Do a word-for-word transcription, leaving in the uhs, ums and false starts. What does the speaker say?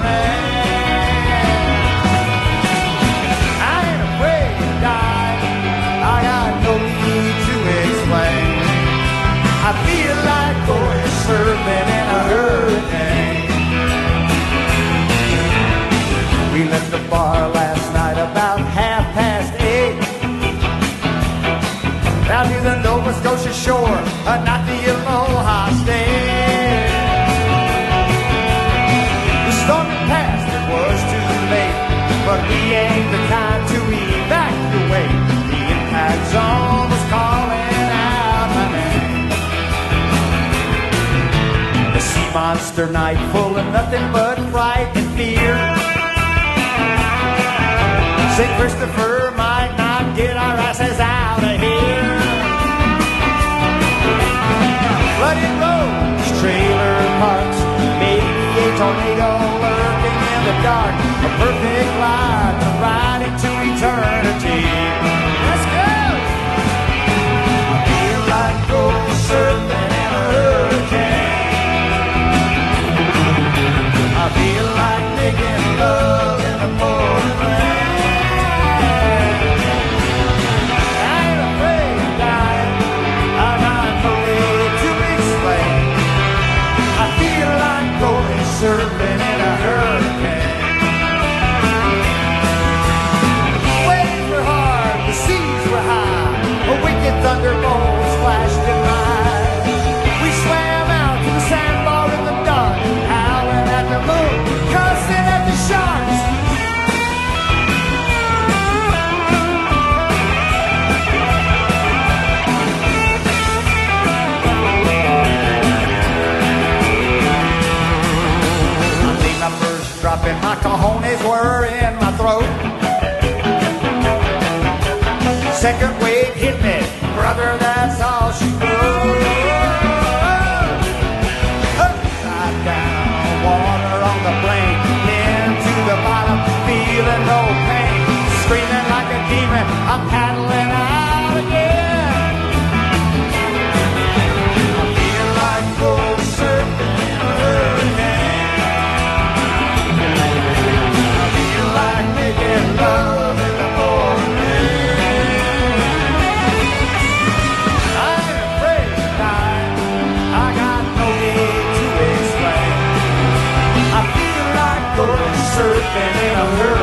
I feel like going surfing in a hurricane. We left the bar last night about half past eight, down near the Nova Scotia shore, uh, not the Aloha State. The storm had passed, it was too late, but we ain't the kind to evacuate. The impact zone was calling out my name. Monster night full of nothing but fright and fear. Saint Christopher might not get our asses out of here. Flooded roads, trailer parks, maybe a tornado lurking in the dark. A perfect life to ride into eternity. Let's go! I feel like going surfing in a hurricane. I feel like making love in the pouring rain. I ain't afraid of dying, I'm not afraid to explain. I feel like going surfing in a hurricane. Waves were hard, the seas were high, a wicked thunderbolts flashed in my eyes. We swam out to the sandbar in the dark, howling at the moon, cussing at the sharks. I made my first drop and my cojones were in my throat. Second wave hit me, brother, that's all she wrote. Upside down, water on the plain, into the bottom, feeling no pain. Screaming like a demon, I'm paddling out again. I feel like going surfing in a hurricane. I feel like making love in the pouring rain. I ain't afraid of dying, I got no need to explain. I feel like going surfing in a hurricane.